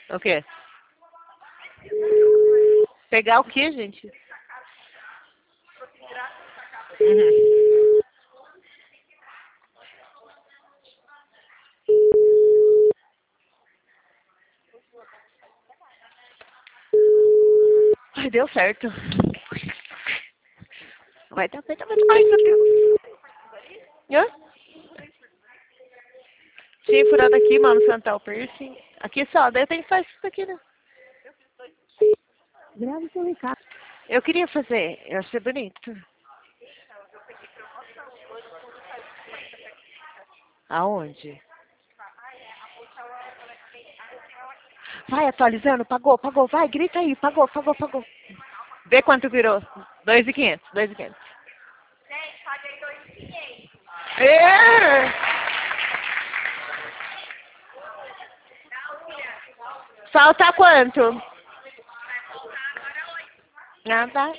O quê? Pegar o quê, gente? Uhum. Ai, deu certo. Vai dar, vai dar, vai dar. Ai, meu Deus. Hã? Tinha furado aqui, mano, Santal Piercing. Aqui só, daí tem que fazer isso aqui, né? Grave seu recado. Eu queria fazer, eu achei bonito. Aonde? Vai atualizando, pagou, pagou, vai, grita aí, pagou, pagou, pagou. Vê quanto virou. 2.500, 2.500. É! Falta quanto? Nada.